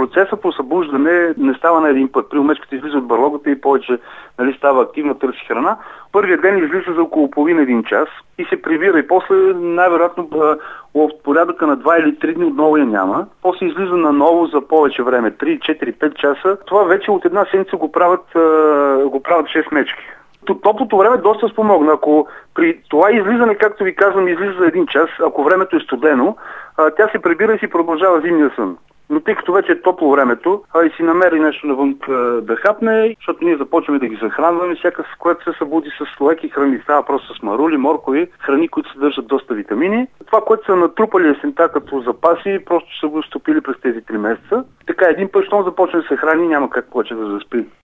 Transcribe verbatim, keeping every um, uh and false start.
процесът по събуждане не става на един път. При мечката излиза от барлогата и повече, нали, става активна, търси храна. Първият ден излиза за около половин-един час и се прибира и после най-вероятно в порядъка на два или три дни отново я няма. После излиза наново за повече време, три, четири, пет часа. Това вече от една седмица го правят, го правят шест мечки. Топлото време доста спомогна. Ако при това излизане, както ви казвам, излиза за един час, ако времето е студено, тя се прибира и си продължава зимния сън. Но тъй като вече е топло времето, а и си намери нещо навън да хапне, защото ние започваме да ги захранваме, всяка с което се събуди с леки храни, става просто с марули, моркови, храни, които съдържат доста витамини. Това, което са натрупали есента като запаси, просто са го стопили през тези три месеца. Така един път, щом започне да се храни, няма как повече да заспи.